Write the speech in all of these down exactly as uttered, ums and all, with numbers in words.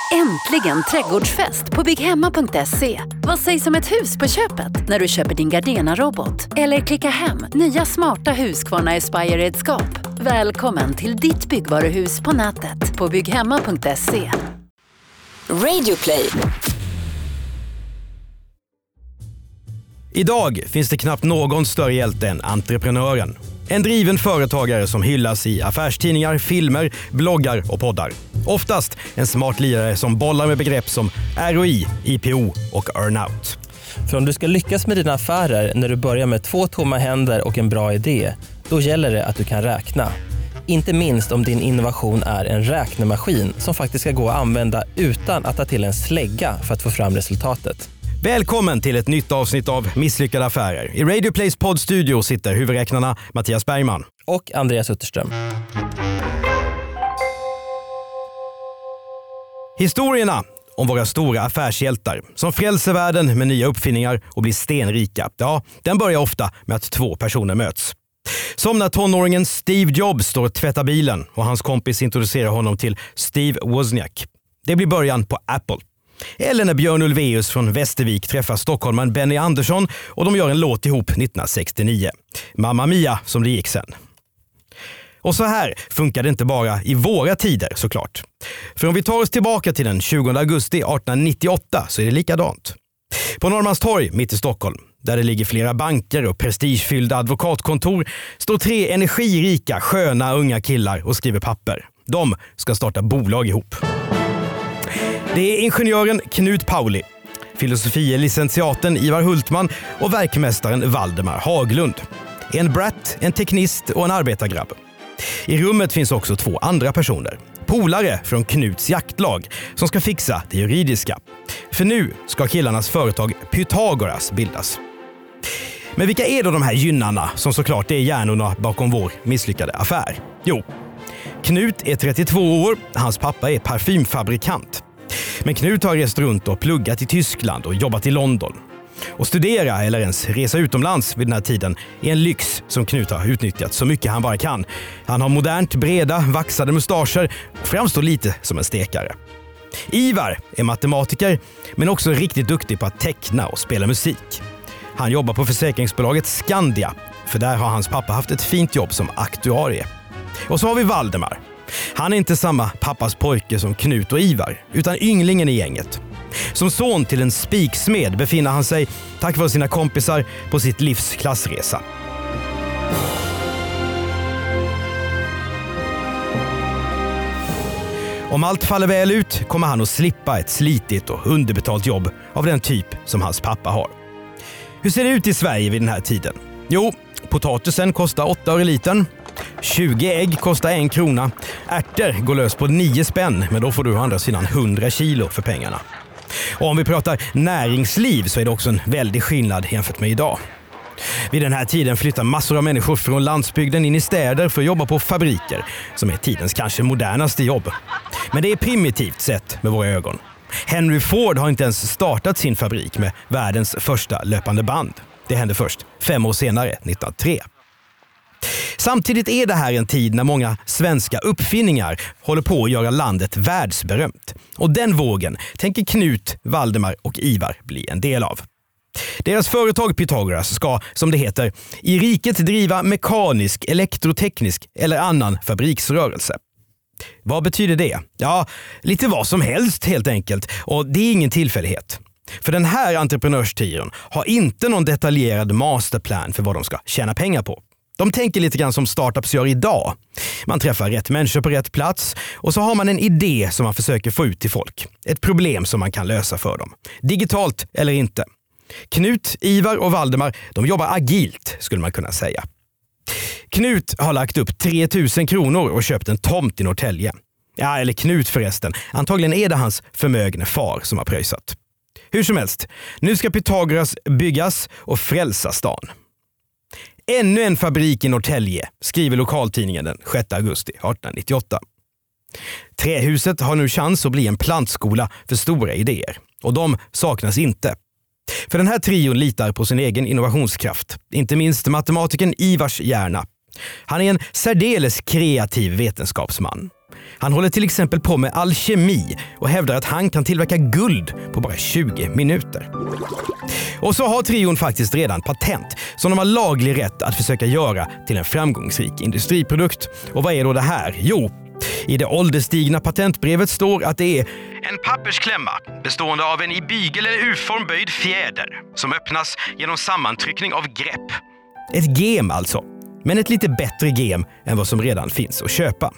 Äntligen trädgårdsfest på bygghemma punkt se. Vad sägs om ett hus på köpet när du köper din Gardena-robot? Eller klicka hem nya smarta Husqvarna Aspire-redskap. Välkommen till ditt byggvaruhus på nätet på bygghemma punkt se. Radio Play. Idag finns det knappt någon större hjälte än entreprenören. En driven företagare som hyllas i affärstidningar, filmer, bloggar och poddar. Oftast en smart lirare som bollar med begrepp som R O I, I P O och earnout. För om du ska lyckas med dina affärer när du börjar med två tomma händer och en bra idé, då gäller det att du kan räkna. Inte minst om din innovation är en räknemaskin som faktiskt ska gå att använda utan att ta till en slägga för att få fram resultatet. Välkommen till ett nytt avsnitt av Misslyckade affärer. I Radio Plays poddstudio sitter huvudräknarna Mattias Bergman och Andreas Utterström. Historierna om våra stora affärshjältar som frälser världen med nya uppfinningar och blir stenrika. Ja, den börjar ofta med att två personer möts. Som när tonåringen Steve Jobs står och tvättar bilen och hans kompis introducerar honom till Steve Wozniak. Det blir början på Apple. Eller när Björn Ulvaeus från Västervik träffar stockholmaren Benny Andersson och de gör en låt ihop nittonhundrasextionio. Mamma Mia som det gick sen. Och så här funkar det inte bara i våra tider såklart. För om vi tar oss tillbaka till den tjugonde augusti artonhundranittioåtta så är det likadant. På Norrmalmstorg mitt i Stockholm, där det ligger flera banker och prestigefyllda advokatkontor, står tre energirika, sköna unga killar och skriver papper. De ska starta bolag ihop. Det är ingenjören Knut Pauli, filosofie-licentiaten Ivar Hultman och verkmästaren Valdemar Haglund. En brat, en teknist och en arbetargrabb. I rummet finns också två andra personer. Polare från Knuts jaktlag som ska fixa det juridiska. För nu ska killarnas företag Pythagoras bildas. Men vilka är då de här gynnarna som såklart är hjärnorna bakom vår misslyckade affär? Jo, Knut är trettiotvå år, hans pappa är parfymfabrikant. Men Knut har rest runt och pluggat i Tyskland och jobbat i London. Och studera eller ens resa utomlands vid den här tiden är en lyx som Knut har utnyttjat så mycket han bara kan. Han har modernt, breda, vaxade mustascher och framstår lite som en stekare. Ivar är matematiker men också riktigt duktig på att teckna och spela musik. Han jobbar på försäkringsbolaget Skandia, för där har hans pappa haft ett fint jobb som aktuarie. Och så har vi Valdemar. Han är inte samma pappas pojke som Knut och Ivar, utan ynglingen i gänget. Som son till en spiksmed befinner han sig, tack vare sina kompisar, på sitt livs klassresa. Om allt faller väl ut kommer han att slippa ett slitigt och underbetalt jobb av den typ som hans pappa har. Hur ser det ut i Sverige vid den här tiden? Jo, potatisen kostar åtta öre litern. tjugo ägg kostar en krona. Ärtor går lös på nio spänn, men då får du å andra sidan hundra kilo för pengarna. Och om vi pratar näringsliv så är det också en väldig skillnad jämfört med idag. Vid den här tiden flyttar massor av människor från landsbygden in i städer för att jobba på fabriker, som är tidens kanske modernaste jobb. Men det är primitivt sett med våra ögon. Henry Ford har inte ens startat sin fabrik med världens första löpande band. Det hände först fem år senare, nittonhundratre. Samtidigt är det här en tid när många svenska uppfinningar håller på att göra landet världsberömt. Och den vågen tänker Knut, Valdemar och Ivar bli en del av. Deras företag Pythagoras ska, som det heter, i riket driva mekanisk, elektroteknisk eller annan fabriksrörelse. Vad betyder det? Ja, lite vad som helst helt enkelt, och det är ingen tillfällighet. För den här entreprenörstiren har inte någon detaljerad masterplan för vad de ska tjäna pengar på. De tänker lite grann som startups gör idag. Man träffar rätt människor på rätt plats och så har man en idé som man försöker få ut till folk. Ett problem som man kan lösa för dem. Digitalt eller inte. Knut, Ivar och Valdemar, de jobbar agilt skulle man kunna säga. Knut har lagt upp tre tusen kronor och köpt en tomt i Norrtälje. Ja, eller Knut förresten. Antagligen är det hans förmögne far som har pröjsat. Hur som helst, nu ska Pythagoras byggas och frälsa stan. Ännu en fabrik i Norrtälje, skriver lokaltidningen den sjätte augusti artonhundranittioåtta. Trähuset har nu chans att bli en plantskola för stora idéer. Och de saknas inte. För den här trion litar på sin egen innovationskraft. Inte minst matematikern Ivars hjärna. Han är en särdeles kreativ vetenskapsman. Han håller till exempel på med alkemi och hävdar att han kan tillverka guld på bara tjugo minuter. Och så har trion faktiskt redan patent som de har laglig rätt att försöka göra till en framgångsrik industriprodukt. Och vad är då det här? Jo, i det ålderstigna patentbrevet står att det är en pappersklämma bestående av en i bygel- eller U-form böjd fjäder som öppnas genom sammantryckning av grepp. Ett gem alltså, men ett lite bättre gem än vad som redan finns att köpa.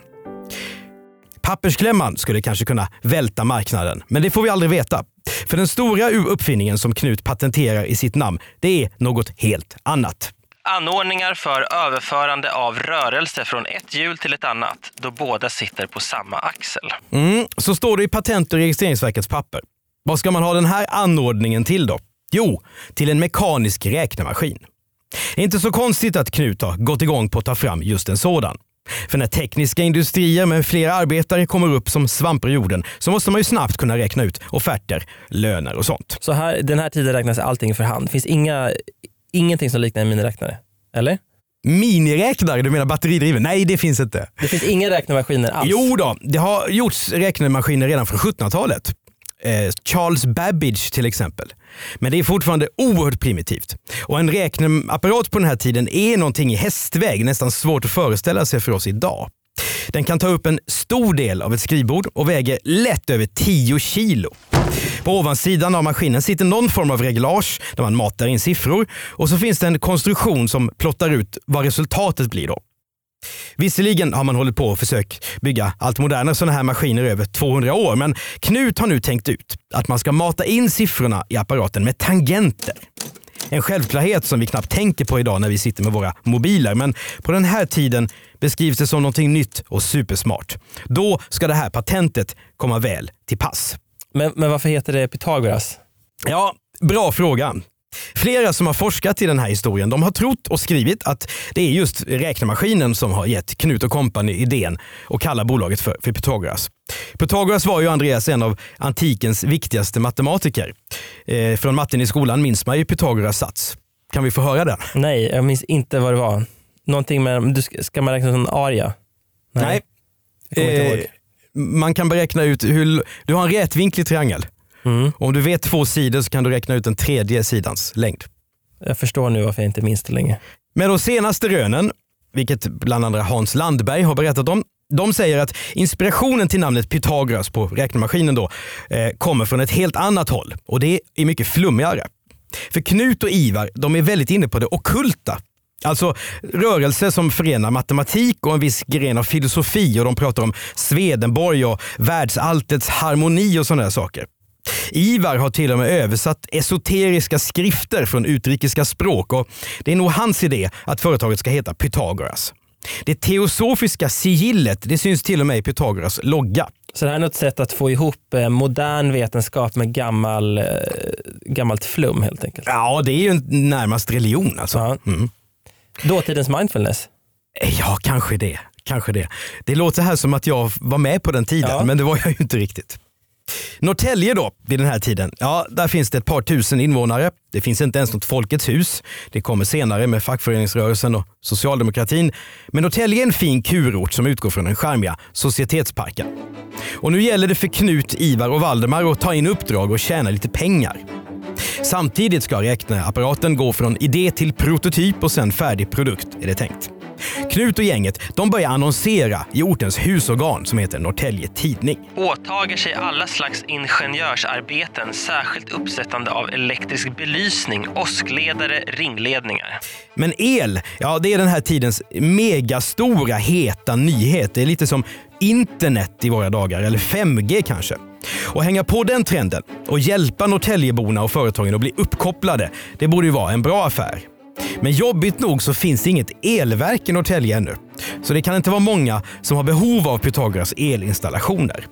Pappersklämman skulle kanske kunna välta marknaden, men det får vi aldrig veta. För den stora uppfinningen som Knut patenterar i sitt namn, det är något helt annat. Anordningar för överförande av rörelse från ett hjul till ett annat då båda sitter på samma axel. Mm, så står det i Patent- och registreringsverkets papper. Vad ska man ha den här anordningen till då? Jo, till en mekanisk räknemaskin. Det är inte så konstigt att Knut har gått igång på att ta fram just en sådan. För när tekniska industrier med flera arbetare kommer upp som svampar i jorden så måste man ju snabbt kunna räkna ut offerter, löner och sånt. Så här, den här tiden räknas allting för hand. Det finns inga, ingenting som liknar en miniräknare, eller? Miniräknare? Du menar batteridriven? Nej, det finns inte. Det finns inga räknemaskiner alls? Jo då, det har gjorts räknemaskiner redan från sjuttonhundratalet. Eh, Charles Babbage till exempel. Men det är fortfarande oerhört primitivt. Och en räkneapparat på den här tiden är någonting i hästväg, nästan svårt att föreställa sig för oss idag. Den kan ta upp en stor del av ett skrivbord och väger lätt över tio kilo. På ovansidan av maskinen sitter någon form av reglage där man matar in siffror och så finns det en konstruktion som plottar ut vad resultatet blir då. Visserligen har man hållit på och försökt bygga allt modernare sådana här maskiner över tvåhundra år, men Knut har nu tänkt ut att man ska mata in siffrorna i apparaten med tangenter. En självklarhet som vi knappt tänker på idag när vi sitter med våra mobiler, men på den här tiden beskrivs det som någonting nytt och supersmart. Då ska det här patentet komma väl till pass. Men, men varför heter det Pythagoras? Ja, bra fråga. Flera som har forskat i den här historien, de har trott och skrivit att det är just räknemaskinen som har gett Knut och Company idén och kallar bolaget för, för Pythagoras. Pythagoras var ju, Andreas, en av antikens viktigaste matematiker. Eh, från matten i skolan minns man ju Pythagoras sats. Kan vi få höra den? Nej, jag minns inte vad det var. Någonting med, ska man räkna som en aria? Nej. Nej. Jag kommer inte ihåg. Eh, man kan beräkna ut hur, du har en rätvinklig triangel. Mm. Om du vet två sidor så kan du räkna ut den tredje sidans längd. Jag förstår nu varför jag inte minns det länge. Men de senaste rönen, vilket bland andra Hans Landberg har berättat om, de säger att inspirationen till namnet Pythagoras på räknemaskinen då eh, kommer från ett helt annat håll. Och det är mycket flummigare. För Knut och Ivar, de är väldigt inne på det ockulta. Alltså rörelser som förenar matematik och en viss gren av filosofi, och de pratar om Swedenborg och världsalltets harmoni och sådana där saker. Ivar har till och med översatt esoteriska skrifter från utrikiska språk, och det är nog hans idé att företaget ska heta Pythagoras. Det teosofiska sigillet, det syns till och med i Pythagoras logga. Så det här är något sätt att få ihop modern vetenskap med gammal, gammalt flum helt enkelt? Ja, det är ju en närmast religion alltså. Ja. Mm. Dåtidens mindfulness? Ja, kanske det. Kanske det. Det låter här som att jag var med på den tiden, ja. Men det var jag ju inte riktigt. Norrtälje då, vid den här tiden, ja, där finns det ett par tusen invånare. Det finns inte ens något Folkets hus. Det kommer senare med fackföreningsrörelsen och socialdemokratin. Men Norrtälje är en fin kurort som utgår från den charmiga Societetsparken. Och nu gäller det för Knut, Ivar och Valdemar att ta in uppdrag och tjäna lite pengar. Samtidigt ska räkneapparaten gå från idé till prototyp och sen färdig produkt, är det tänkt. Knut och gänget, de börjar annonsera i ortens husorgan som heter Norrtälje Tidning. Åtager sig alla slags ingenjörsarbeten, särskilt uppsättande av elektrisk belysning, åskledare, ringledningar. Men el, ja, det är den här tidens megastora heta nyhet. Det är lite som internet i våra dagar, eller fem G kanske. Och hänga på den trenden och hjälpa Norrtäljeborna och företagen att bli uppkopplade, det borde ju vara en bra affär. Men jobbigt nog så finns det inget elverk i Norrtälje ännu. Så det kan inte vara många som har behov av Pythagoras elinstallationer.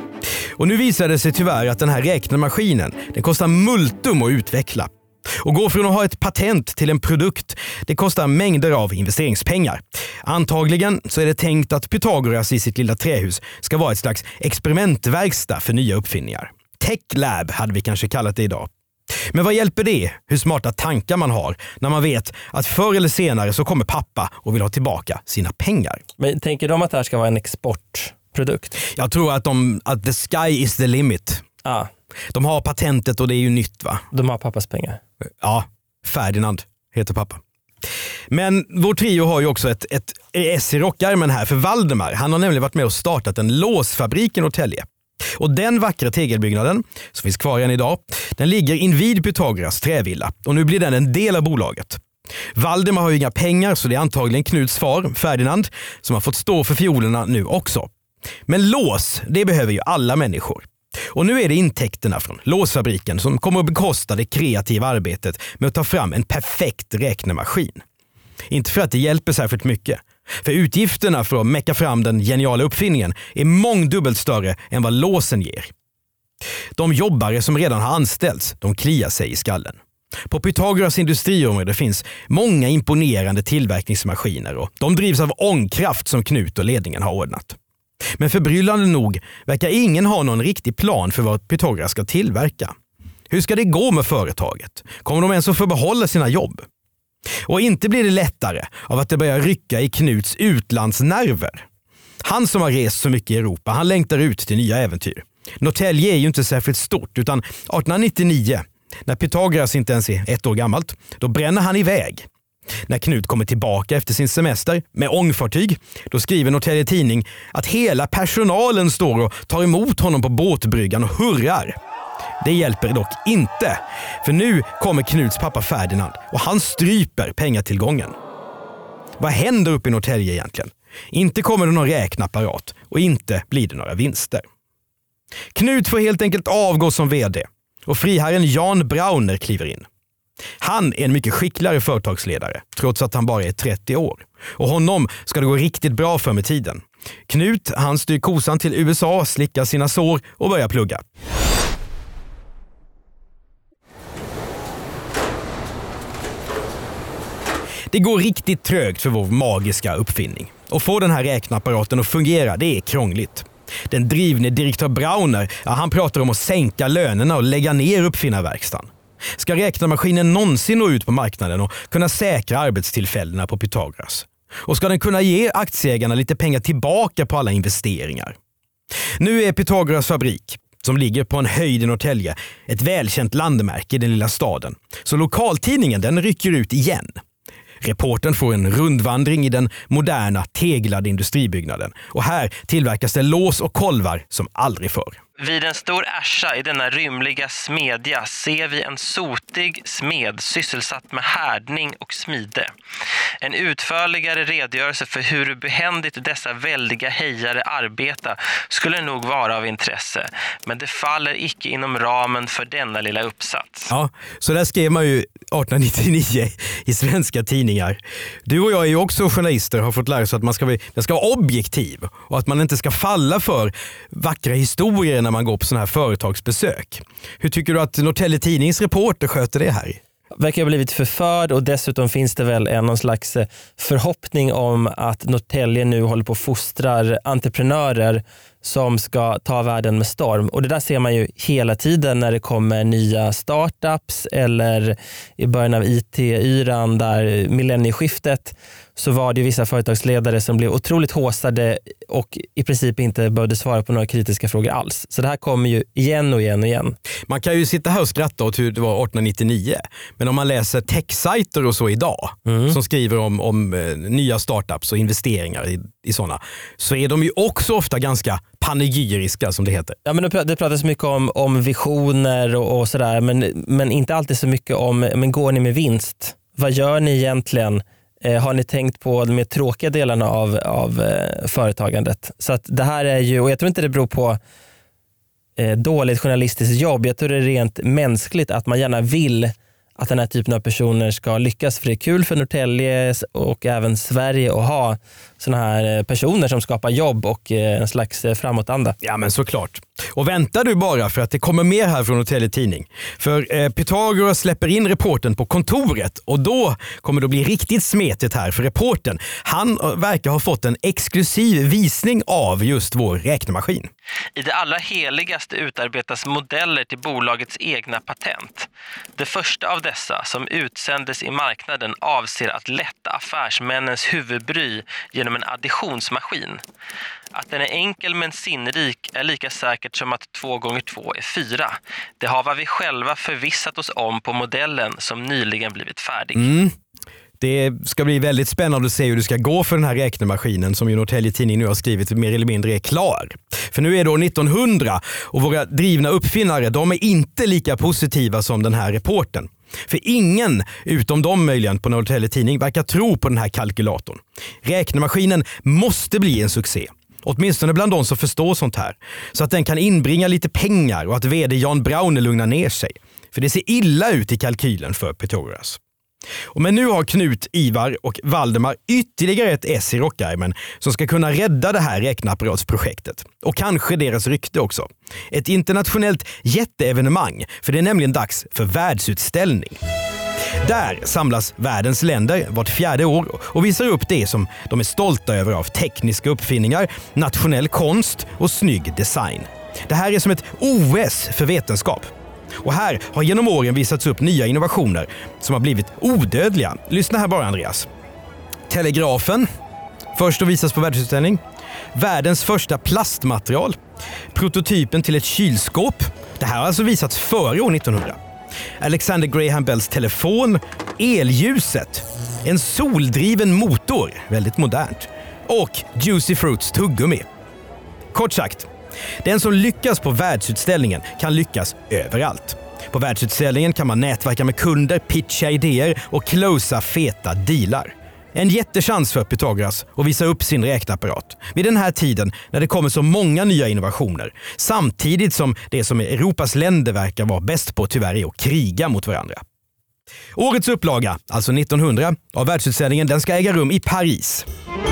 Och nu visar det sig tyvärr att den här räknemaskinen, den kostar multum att utveckla. Och gå från att ha ett patent till en produkt, det kostar mängder av investeringspengar. Antagligen så är det tänkt att Pythagoras i sitt lilla trähus ska vara ett slags experimentverkstad för nya uppfinningar. Tech Lab hade vi kanske kallat det idag. Men vad hjälper det hur smarta tankar man har när man vet att förr eller senare så kommer pappa och vill ha tillbaka sina pengar? Men tänker de att det här ska vara en export produkt? Jag tror att, de, att the sky is the limit. Ah. De har patentet och det är ju nytt, va? De har pappas pengar. Ja, Ferdinand heter pappa. Men vår trio har ju också ett, ett S i rockärmen här, för Valdemar, han har nämligen varit med och startat en låsfabrik i Norrtälje. Och den vackra tegelbyggnaden, som finns kvar än idag, den ligger invid Pythagoras trävilla och nu blir den en del av bolaget. Valdemar har ju inga pengar, så det är antagligen Knuts far, Ferdinand, som har fått stå för fiolerna nu också. Men lås, det behöver ju alla människor. Och nu är det intäkterna från låsfabriken som kommer att bekosta det kreativa arbetet med att ta fram en perfekt räknemaskin. Inte för att det hjälper särskilt mycket. För utgifterna för att mecka fram den geniala uppfinningen är mångdubbelt större än vad låsen ger. De jobbare som redan har anställts, de kliar sig i skallen. På Pythagoras industriområde finns många imponerande tillverkningsmaskiner och de drivs av ångkraft som Knut och ledningen har ordnat. Men förbryllande nog verkar ingen ha någon riktig plan för vad Pythagoras ska tillverka. Hur ska det gå med företaget? Kommer de ens att få behålla sina jobb? Och inte blir det lättare av att det börjar rycka i Knuts utlandsnerver. Han som har rest så mycket i Europa, han längtar ut till nya äventyr. Norrtälje är ju inte särskilt stort, utan arton nittionio, när Pythagoras inte ens är ett år gammalt, då bränner han iväg. När Knut kommer tillbaka efter sin semester med ångfartyg, då skriver Norrtälje Tidning att hela personalen står och tar emot honom på båtbryggan och hurrar. Det hjälper dock inte, för nu kommer Knuts pappa Ferdinand och han stryper pengatillgången. Vad händer uppe i Norrtälje egentligen? Inte kommer det någon räknapparat och inte blir det några vinster. Knut får helt enkelt avgå som vd och friherren Jan Brauner kliver in. Han är en mycket skickligare företagsledare, trots att han bara är trettio år. Och honom ska det gå riktigt bra för med tiden. Knut, han styr kosan till U S A, slickar sina sår och börjar plugga. Det går riktigt trögt för vår magiska uppfinning. Och få den här räknapparaten att fungera, det är krångligt. Den drivne direktör Brauner, ja, han pratar om att sänka lönerna och lägga ner uppfinnarverkstan. Ska räknamaskinen någonsin nå ut på marknaden och kunna säkra arbetstillfällena på Pythagoras? Och ska den kunna ge aktieägarna lite pengar tillbaka på alla investeringar? Nu är Pythagoras fabrik, som ligger på en höjd i Norrtälje, ett välkänt landmärke i den lilla staden. Så lokaltidningen, den rycker ut igen. Reportern får en rundvandring i den moderna teglade industribyggnaden. Och här tillverkas det lås och kolvar som aldrig förr. Vid en stor ärsa i denna rymliga smedja ser vi en sotig smed sysselsatt med härdning och smide. En utförligare redogörelse för hur behändigt dessa väldiga hejare arbeta skulle nog vara av intresse, men det faller icke inom ramen för denna lilla uppsats. Ja, så där skrev man ju arton nittionio i svenska tidningar. Du och jag är ju också journalister och har fått lära sig att man ska, man ska vara objektiv och att man inte ska falla för vackra historier när man går på sådana här företagsbesök. Hur tycker du att Norrtälje Tidnings reporter sköter det här? Verkar ha blivit förförd och dessutom finns det väl en någon slags förhoppning om att Norrtälje nu håller på att fostrar entreprenörer som ska ta världen med storm. Och det där ser man ju hela tiden när det kommer nya startups eller i början av I T-yran där millennieskiftet, så var det ju vissa företagsledare som blev otroligt håsade och i princip inte behövde svara på några kritiska frågor alls. Så det här kommer ju igen och igen och igen. Man kan ju sitta här och skratta åt hur det var arton nittionio. Men om man läser techsajter och så idag mm. som skriver om, om eh, nya startups och investeringar i, i sådana, så är de ju också ofta ganska panegyriska som det heter. Ja, men det pratas mycket om, om visioner och, och sådär, men, men inte alltid så mycket om, men går ni med vinst? Vad gör ni egentligen? Eh, har ni tänkt på de mer tråkiga delarna av, av eh, företagandet? Så att det här är ju, och jag tror inte det beror på eh, dåligt journalistiskt jobb. Jag tror det är rent mänskligt att man gärna vill att den här typen av personer ska lyckas, för det är kul för Norrtälje och även Sverige att ha såna här personer som skapar jobb och en slags framåtanda. Ja, men såklart. Och väntar du bara, för att det kommer mer här från Norrtelje Tidning. För eh, Pythagoras släpper in reporten på kontoret och då kommer det att bli riktigt smetigt här för reporten. Han eh, verkar ha fått en exklusiv visning av just vår räknemaskin. I det allra heligaste utarbetas modeller till bolagets egna patent. Det första av dessa, som utsändes i marknaden, avser att lätta affärsmännens huvudbry genom en additionsmaskin. Att den är enkel men sinnrik är lika säkert som att två gånger två är fyra. Det har vi själva förvissat oss om på modellen som nyligen blivit färdig. Mm. Det ska bli väldigt spännande att se hur det ska gå för den här räknemaskinen som ju Norrtelje Tidning nu har skrivit mer eller mindre är klar. För nu är det år nittonhundra och våra drivna uppfinnare, de är inte lika positiva som den här reporten. För ingen, utom de möjligen på Norrtelje Tidning, verkar tro på den här kalkylatorn. Räknemaskinen måste bli en succé. Åtminstone bland de som förstår sånt här. Så att den kan inbringa lite pengar och att vd Jan Brauner lugnar ner sig. För det ser illa ut i kalkylen för Pythagoras. Och men nu har Knut, Ivar och Valdemar ytterligare ett S i rockärmen som ska kunna rädda det här räkneapparatsprojektet. Och kanske deras rykte också. Ett internationellt jätteevenemang, för det är nämligen dags för världsutställning. Där samlas världens länder vart fjärde år och visar upp det som de är stolta över av tekniska uppfinningar, nationell konst och snygg design. Det här är som ett O S för vetenskap. Och här har genom åren visats upp nya innovationer som har blivit odödliga. Lyssna här bara, Andreas. Telegrafen, först att visas på världsutställning. Världens första plastmaterial. Prototypen till ett kylskåp. Det här har alltså visats före år nittonhundra. Alexander Graham Bells telefon. Elljuset. En soldriven motor. Väldigt modernt. Och Juicy Fruits tuggummi. Kort sagt, den som lyckas på världsutställningen kan lyckas överallt. På världsutställningen kan man nätverka med kunder, pitcha idéer och closea feta dealar. En jättechans för Pythagoras att visa upp sin räkneapparat vid den här tiden när det kommer så många nya innovationer, samtidigt som det som Europas länder verkar vara bäst på tyvärr är att kriga mot varandra. Årets upplaga, alltså nittonhundra, av världsutställningen, den ska äga rum i Paris.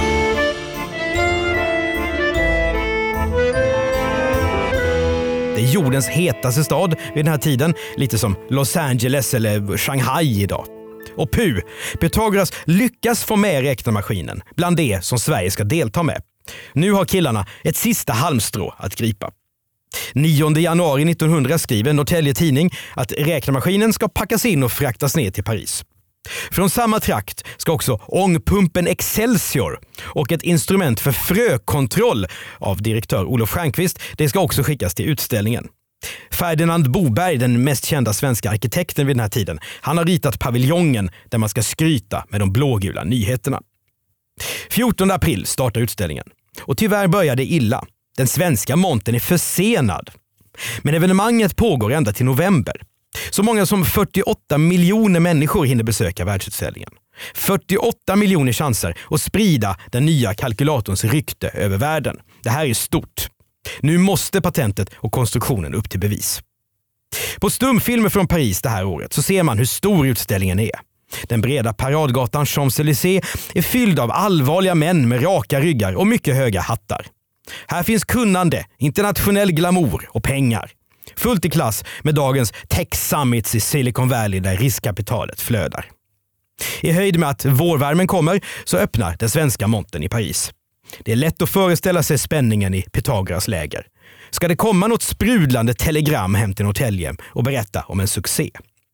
Det är jordens hetaste stad vid den här tiden, lite som Los Angeles eller Shanghai idag. Och pu, Pythagoras lyckas få med räknemaskinen bland det som Sverige ska delta med. Nu har killarna ett sista halmstrå att gripa. nionde januari nittonhundra skriver Norrtelje Tidning att räknemaskinen ska packas in och fraktas ner till Paris. Från samma trakt ska också ångpumpen Excelsior och ett instrument för frökontroll av direktör Olof Stjernquist, det ska också skickas till utställningen. Ferdinand Boberg, den mest kända svenska arkitekten vid den här tiden, han har ritat paviljongen där man ska skryta med de blågula nyheterna. fjortonde april startar utställningen. Och tyvärr börjar det illa. Den svenska montern är försenad. Men evenemanget pågår ända till november. Så många som fyrtioåtta miljoner människor hinner besöka världsutställningen. fyrtioåtta miljoner chanser att sprida den nya kalkylatorns rykte över världen. Det här är stort. Nu måste patentet och konstruktionen upp till bevis. På stumfilmer från Paris det här året så ser man hur stor utställningen är. Den breda paradgatan Champs-Élysées är fylld av allvarliga män med raka ryggar och mycket höga hattar. Här finns kunnande, internationell glamour och pengar. Fullt i klass med dagens tech summits i Silicon Valley där riskkapitalet flödar. I höjd med att vårvärmen kommer så öppnar den svenska montern i Paris. Det är lätt att föreställa sig spänningen i Pythagoras läger. Ska det komma något sprudlande telegram hem till Norrtelje och berätta om en succé?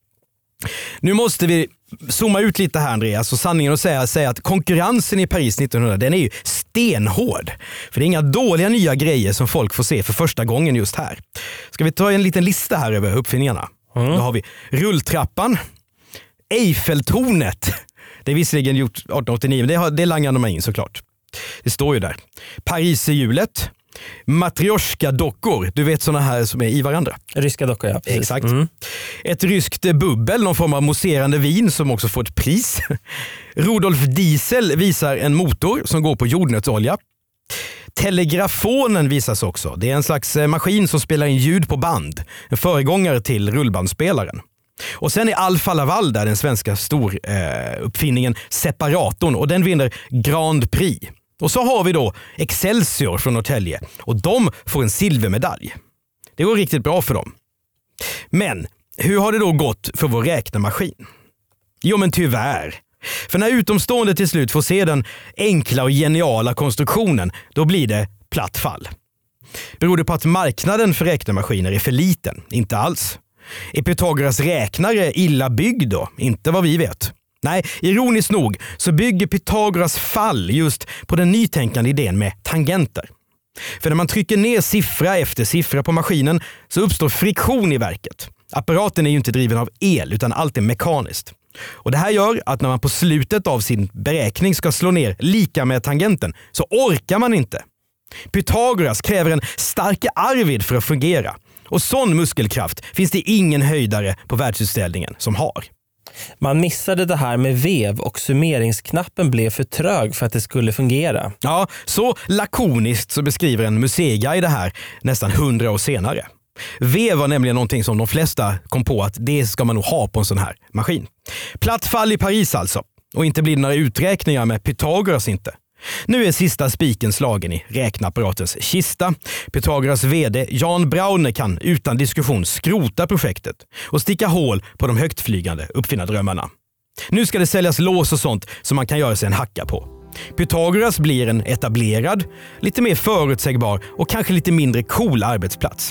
Nu måste vi zooma ut lite här, Andreas, och sanningen att säga, säga att konkurrensen i Paris nittonhundra, den är ju stenhård. För det är inga dåliga nya grejer som folk får se för första gången just här. Ska vi ta en liten lista här över uppfinningarna? Mm. Då har vi rulltrappan, Eiffeltornet. Det är visserligen gjort arton åttionio, men det, har, det langar de in såklart. Det står ju där. Pariserhjulet, matrioshka-dockor, du vet såna här som är i varandra. Ryska dockor, ja. Precis. Exakt. Mm. Ett ryskt bubbel, någon form av mousserande vin som också får ett pris. Rudolf Diesel visar en motor som går på jordnötsolja. Telegrafonen visas också. Det är en slags maskin som spelar in ljud på band. En föregångare till rullbandspelaren. Och sen är Alfa Laval där, den svenska stor eh, uppfinningen separatorn, och den vinner Grand Prix. Och så har vi då Excelsior från Norrtelje och de får en silvermedalj. Det går riktigt bra för dem. Men hur har det då gått för vår räknemaskin? Jo men tyvärr. För när utomstående till slut får se den enkla och geniala konstruktionen, då blir det platt fall. Beror det på att marknaden för räknemaskiner är för liten? Inte alls. Är Pythagoras räknare illa byggd då? Inte vad vi vet. Nej, ironiskt nog så bygger Pythagoras fall just på den nytänkande idén med tangenter. För när man trycker ner siffra efter siffra på maskinen så uppstår friktion i verket. Apparaten är ju inte driven av el utan allt är mekaniskt. Och det här gör att när man på slutet av sin beräkning ska slå ner lika med tangenten så orkar man inte. Pythagoras kräver en stark Arvid för att fungera. Och sån muskelkraft finns det ingen höjdare på världsutställningen som har. Man missade det här med vev och summeringsknappen blev för trög för att det skulle fungera. Ja, så lakoniskt så beskriver en museiguide det här nästan hundra år senare. Vev var nämligen någonting som de flesta kom på att det ska man nog ha på en sån här maskin. Platt fall i Paris alltså. Och inte blir det några uträkningar med Pythagoras inte. Nu är sista spiken slagen i räknapparatens kista. Pythagoras vd Jan Brauner kan utan diskussion skrota projektet och sticka hål på de högtflygande uppfinnardrömmarna. Nu ska det säljas lås och sånt som man kan göra sig en hacka på. Pythagoras blir en etablerad, lite mer förutsägbar och kanske lite mindre cool arbetsplats.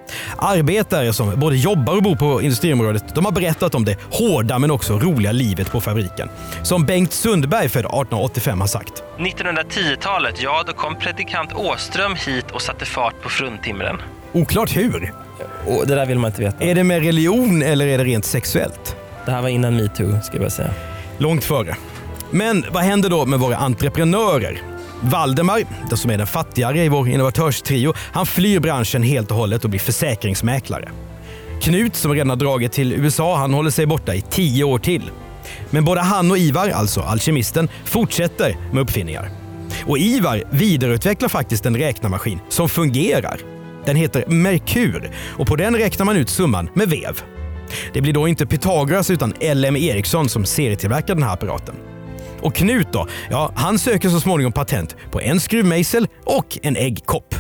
Arbetare som både jobbar och bor på industriområdet, de har berättat om det hårda men också roliga livet på fabriken. Som Bengt Sundberg född arton åttiofem har sagt. nittonhundratio-talet, ja då kom predikant Åström hit och satte fart på fruntimren. Oklart hur. Och det där vill man inte veta. Är det med religion eller är det rent sexuellt? Det här var innan MeToo, ska jag säga. Långt före. Men vad händer då med våra entreprenörer? Valdemar, den som är den fattigare i vår innovatörstrio, han flyr branschen helt och hållet och blir försäkringsmäklare. Knut, som redan har dragit till U S A, han håller sig borta i tio år till. Men både han och Ivar, alltså alkemisten, fortsätter med uppfinningar. Och Ivar vidareutvecklar faktiskt en räknarmaskin som fungerar. Den heter Merkur och på den räknar man ut summan med vev. Det blir då inte Pythagoras utan L M Ericsson som serietillverkar den här apparaten. Och Knut då, ja, han söker så småningom patent på en skruvmejsel och en äggkopp.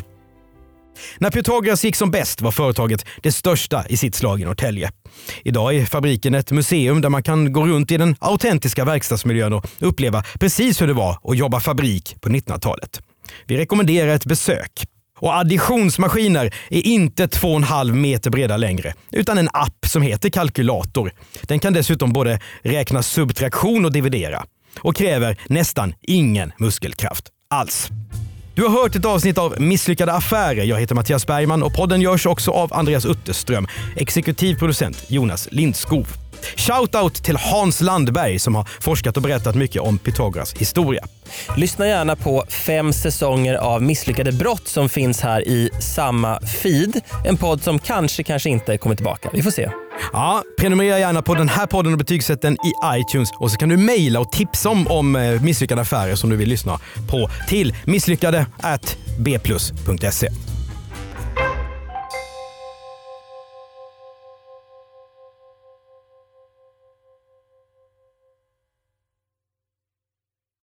När Pythagoras gick som bäst var företaget det största i sitt slag i Norrtälje. Idag är fabriken ett museum där man kan gå runt i den autentiska verkstadsmiljön och uppleva precis hur det var att jobba fabrik på nittonhundratalet. Vi rekommenderar ett besök. Och additionsmaskiner är inte två och en halv meter breda längre utan en app som heter kalkylator. Den kan dessutom både räkna subtraktion och dividera och kräver nästan ingen muskelkraft alls. Du har hört ett avsnitt av Misslyckade affärer. Jag heter Mattias Bergman och podden görs också av Andreas Utterström, exekutiv producent Jonas Lindskov. Shoutout till Hans Landberg som har forskat och berättat mycket om Pythagoras historia. Lyssna gärna på fem säsonger av Misslyckade brott som finns här i samma feed. En podd som kanske, kanske inte kommer tillbaka. Vi får se. Ja, prenumerera gärna på den här podden och betygsätt den i iTunes. Och så kan du mejla och tipsa om, om misslyckade affärer som du vill lyssna på till misslyckade at b plus punkt se.